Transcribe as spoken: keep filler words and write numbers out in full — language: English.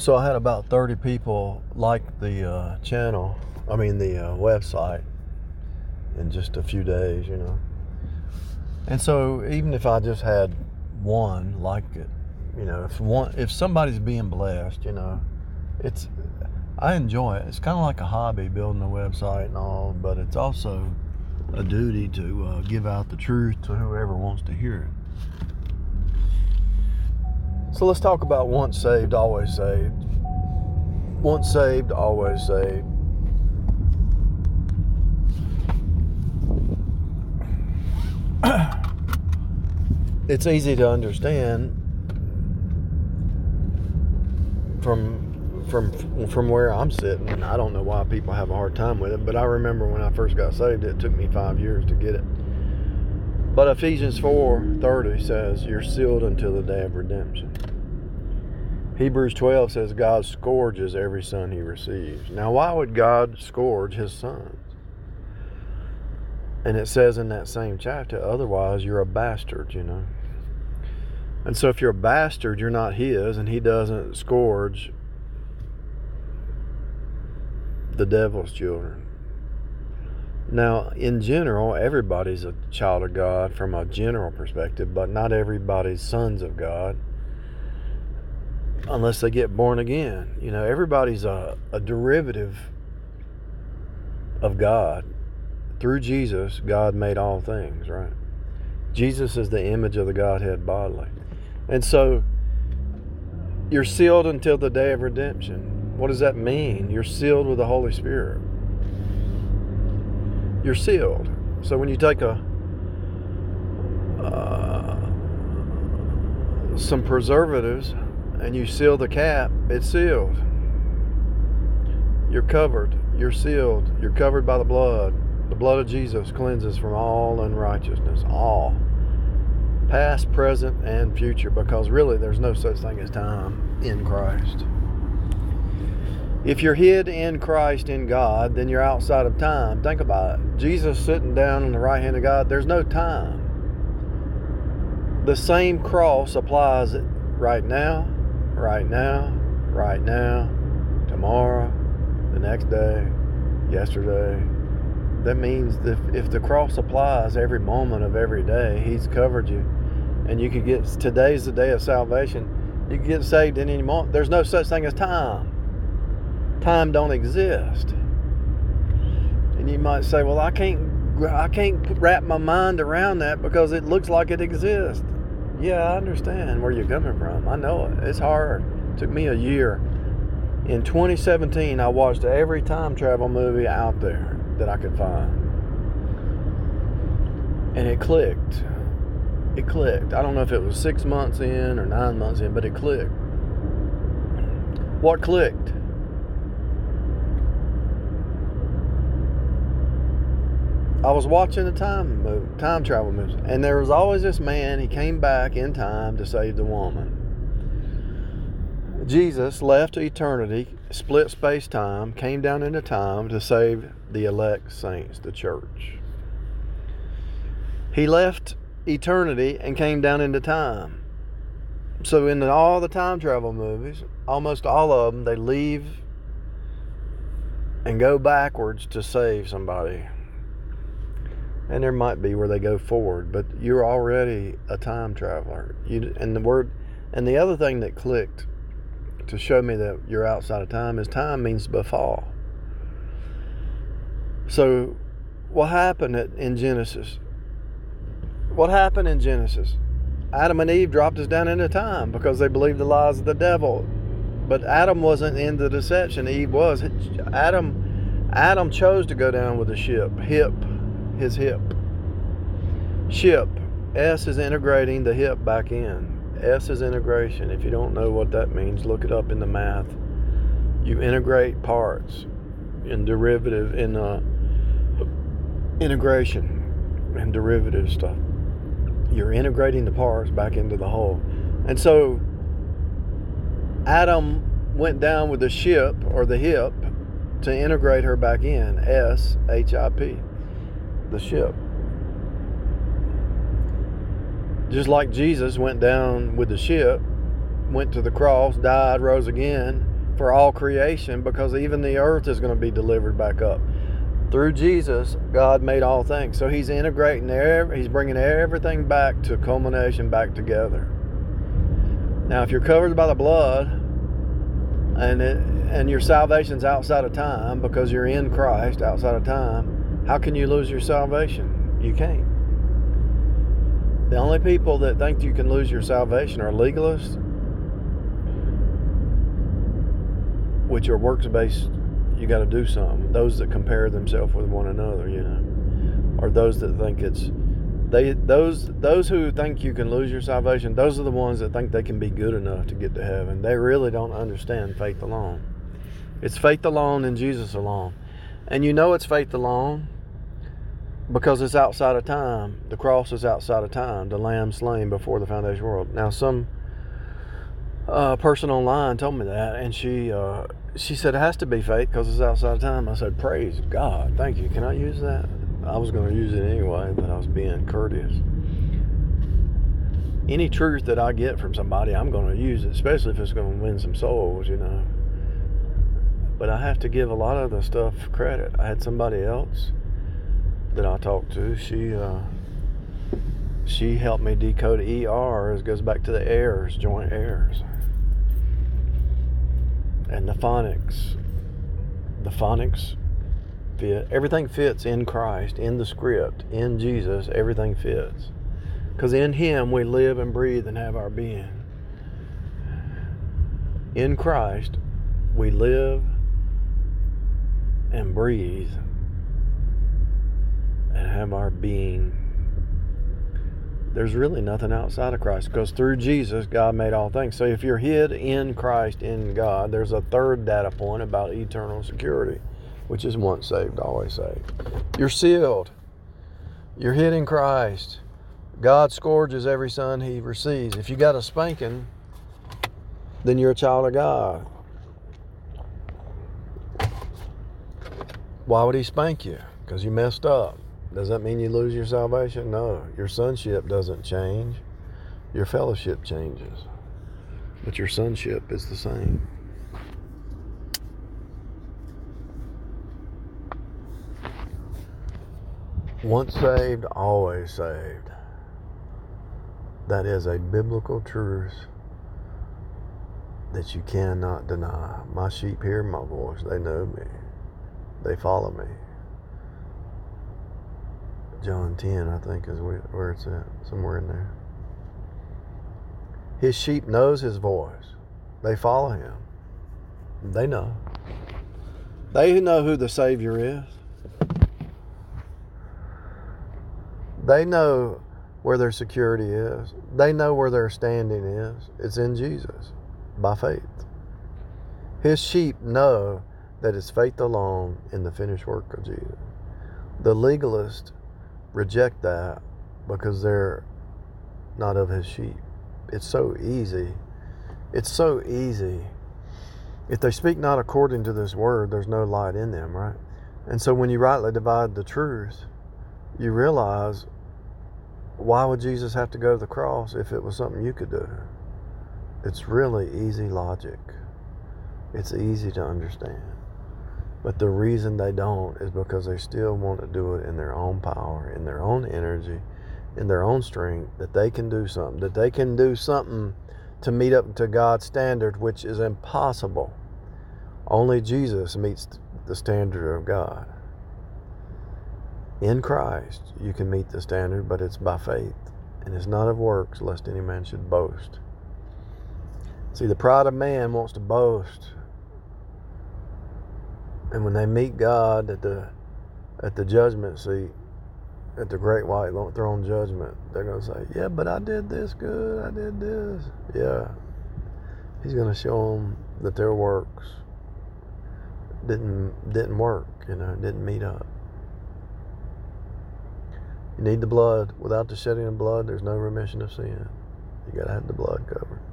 So I had about thirty people like the uh, channel, I mean the uh, website, in just a few days, you know. And so even if I just had one like it, you know, if one, if somebody's being blessed, you know, it's, I enjoy it. It's kind of like a hobby, building a website and all, but it's also a duty to uh, give out the truth to whoever wants to hear it. So let's talk about once saved, always saved. Once saved, always saved. It's easy to understand from from from where I'm sitting. I don't know why people have a hard time with it, but I remember when I first got saved, it took me five years to get it. But Ephesians four thirty says, you're sealed until the day of redemption. Hebrews twelve says, God scourges every son he receives. Now, why would God scourge his sons? And it says in that same chapter, otherwise you're a bastard, you know. And so if you're a bastard, you're not his, and he doesn't scourge the devil's children. Now, in general, everybody's a child of God from a general perspective, but not everybody's sons of God unless they get born again. You know, everybody's a, a derivative of God. Through Jesus, God made all things, right? Jesus is the image of the Godhead bodily. And so, you're sealed until the day of redemption. What does that mean? You're sealed with the Holy Spirit. You're sealed. So when you take a uh, some preservatives and you seal the cap, it's sealed. You're covered. You're sealed. You're covered by the blood. The blood of Jesus cleanses from all unrighteousness. All. Past, present, and future. Because really there's no such thing as time in Christ. If you're hid in Christ, in God, then you're outside of time. Think about it. Jesus sitting down on the right hand of God, there's no time. The same cross applies right now, right now, right now, tomorrow, the next day, yesterday. That means that if the cross applies every moment of every day, he's covered you. And you could get, today's the day of salvation. You can get saved in any moment. There's no such thing as time. Time don't exist. And you might say, well, I can't I can't wrap my mind around that because it looks like it exists. Yeah, I understand where you're coming from. I know it. It's hard. It took me a year. In twenty seventeen, I watched every time travel movie out there that I could find. And it clicked. It clicked. I don't know if it was six months in or nine months in, but it clicked. What clicked? I was watching a time movie, time travel movie, and there was always this man. He came back in time to save the woman. Jesus left eternity, split space-time, came down into time to save the elect saints, the church. He left eternity and came down into time. So in all the time travel movies, almost all of them, they leave and go backwards to save somebody. And there might be where they go forward, but you're already a time traveler. You, and the word, and the other thing that clicked to show me that you're outside of time is time means befall. So, what happened at, in Genesis? What happened in Genesis? Adam and Eve dropped us down into time because they believed the lies of the devil. But Adam wasn't in the deception. Eve was. Adam, Adam chose to go down with the ship, hip. His hip. Ship. S is integrating the hip back in. S is integration. If you don't know what that means, look it up in the math. You integrate parts in derivative, in uh, integration and derivative stuff. You're integrating the parts back into the whole. And so Adam went down with the ship or the hip to integrate her back in. S H I P. The ship. Just like Jesus went down with the ship, went to the cross, died, rose again, for all creation, because even the earth is going to be delivered back up. Through Jesus, God made all things. So he's integrating, every, he's bringing everything back to culmination, back together. Now, if you're covered by the blood, and it, and your salvation's outside of time because you're in Christ outside of time, how can you lose your salvation? You can't. The only people that think you can lose your salvation are legalists, which are works-based. You got to do something. Those that compare themselves with one another, you know, or those that think it's they. Those those who think you can lose your salvation. Those are the ones that think they can be good enough to get to heaven. They really don't understand faith alone. It's faith alone in Jesus alone, and you know it's faith alone because it's outside of time. The cross is outside of time. The Lamb slain before the foundation of the world. Now, some uh, person online told me that, and she. Uh, She said it has to be faith because it's outside of time. I said, praise God. Thank you. Can I use that? I was going to use it anyway, but I was being courteous. Any truth that I get from somebody, I'm going to use it, especially if it's going to win some souls, you know. But I have to give a lot of the stuff credit. I had somebody else that I talked to. She uh, she helped me decode E R. It goes back to the heirs, joint heirs. And the phonics, the phonics fit. Everything fits in Christ, in the script, in Jesus. Everything fits. Because in Him we live and breathe and have our being. In Christ we live and breathe and have our being. There's really nothing outside of Christ, because through Jesus, God made all things. So if you're hid in Christ, in God, there's a third data point about eternal security, which is once saved, always saved. You're sealed. You're hid in Christ. God scourges every son He receives. If you got a spanking, then you're a child of God. Why would He spank you? Because you messed up. Does that mean you lose your salvation? No. Your sonship doesn't change. Your fellowship changes. But your sonship is the same. Once saved, always saved. That is a biblical truth that you cannot deny. My sheep hear my voice. They know me. They follow me. John ten, I think, is where it's at. Somewhere in there. His sheep knows His voice. They follow Him. They know. They know who the Savior is. They know where their security is. They know where their standing is. It's in Jesus, by faith. His sheep know that it's faith alone in the finished work of Jesus. The legalist reject that because they're not of His sheep. It's so easy. It's so easy. If they speak not according to this word, there's no light in them, right? And so when you rightly divide the truth, you realize, why would Jesus have to go to the cross if it was something you could do? It's really easy logic. It's easy to understand. But the reason they don't is because they still want to do it in their own power, in their own energy, in their own strength, that they can do something, that they can do something to meet up to God's standard, which is impossible. Only Jesus meets the standard of God. In Christ, you can meet the standard, but it's by faith. And it's not of works, lest any man should boast. See, the pride of man wants to boast. And when they meet God at the at the judgment seat, at the great white throne judgment, they're going to say, yeah, but I did this good, I did this. Yeah. He's going to show them that their works didn't didn't work, you know, didn't meet up. You need the blood. Without the shedding of blood, there's no remission of sin. You got to have the blood covered.